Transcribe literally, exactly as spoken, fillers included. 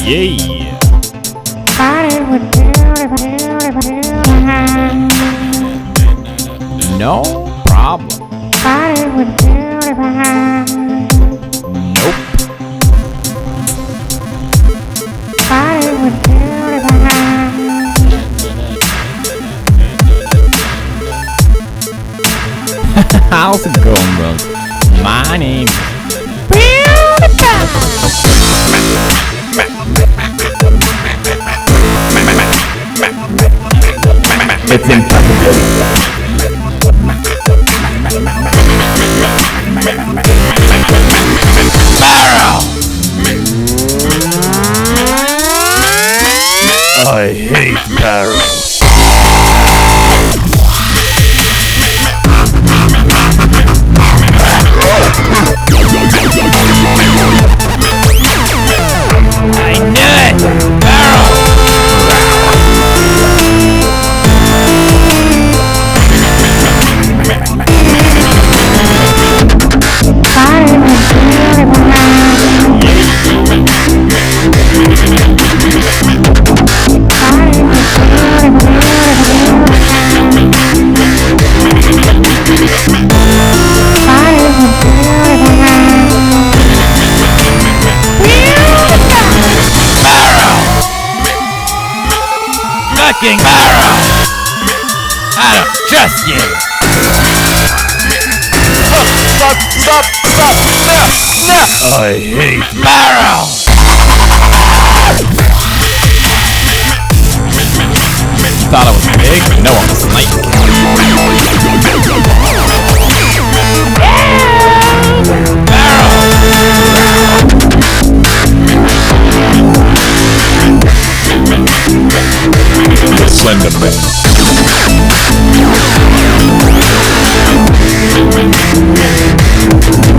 Yeah. No problem. Nope. How's it going, bros? My name It's impossible. Barrel! I hate barrels. I knew it! Barrel! Fucking barrel! I don't trust you! Stop! Stop! Stop! Stop! No! I hate Barrel! Thought I was big, but no, I'm a snake. the Slender Man.